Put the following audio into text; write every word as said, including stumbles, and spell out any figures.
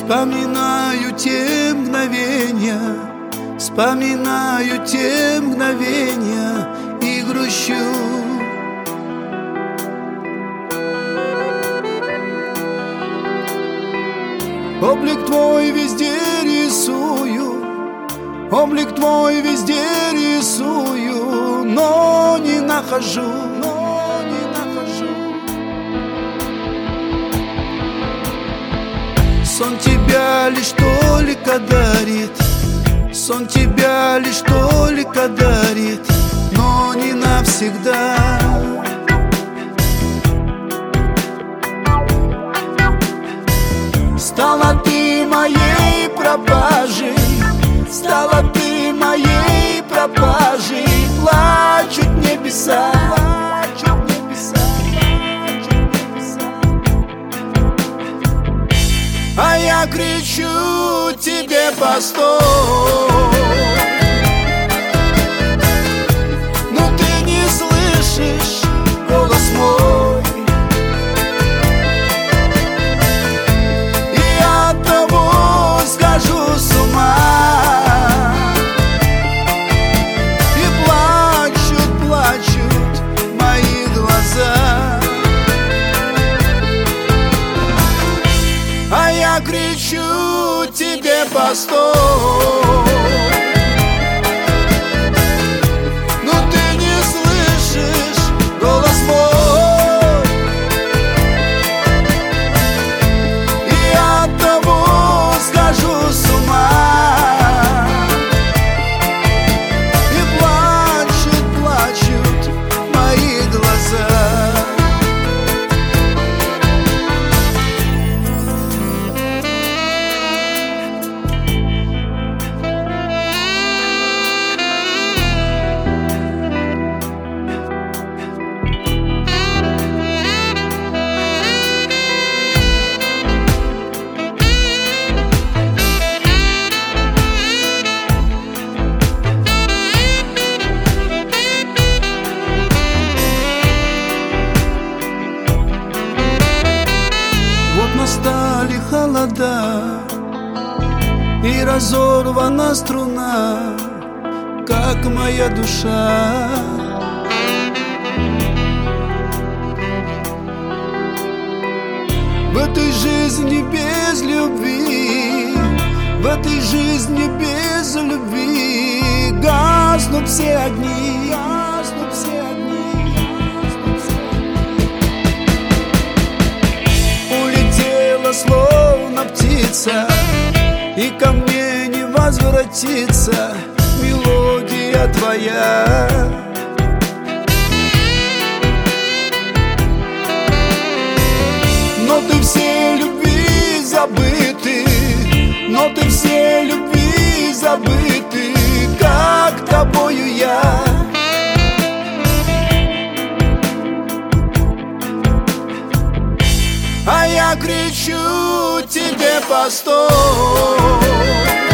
Вспоминаю те мгновения, вспоминаю те мгновения и грущу. Облик твой везде рисую, облик твой везде рисую, но не нахожу, но не нахожу. Сон тебя лишь только дарит, сон тебя лишь только дарит, но не навсегда. Стала ты моей пропажей, стала ты моей пропажей. Плачут небеса, плачут небеса, плачут небеса. А я кричу тебе: постой! Но ты не слышишь голос мой, и от того схожу с ума. И плачут, плачут мои глаза, а я кричу тебе: постой! Но ты не слышишь голос мой, и от того схожу с ума. И плачут, плачут мои глаза. Вот настали холода, и разорвана струна, как моя душа. В этой жизни без любви, в этой жизни без любви гаснут все огни, гаснут все огни, гаснут все огни. Улетела словно птица, и ко мне не возвратится мелодия твоя. Но ты все любви забыты, но ты все любви забыты, как тобою я. А я кричу тебе: постой!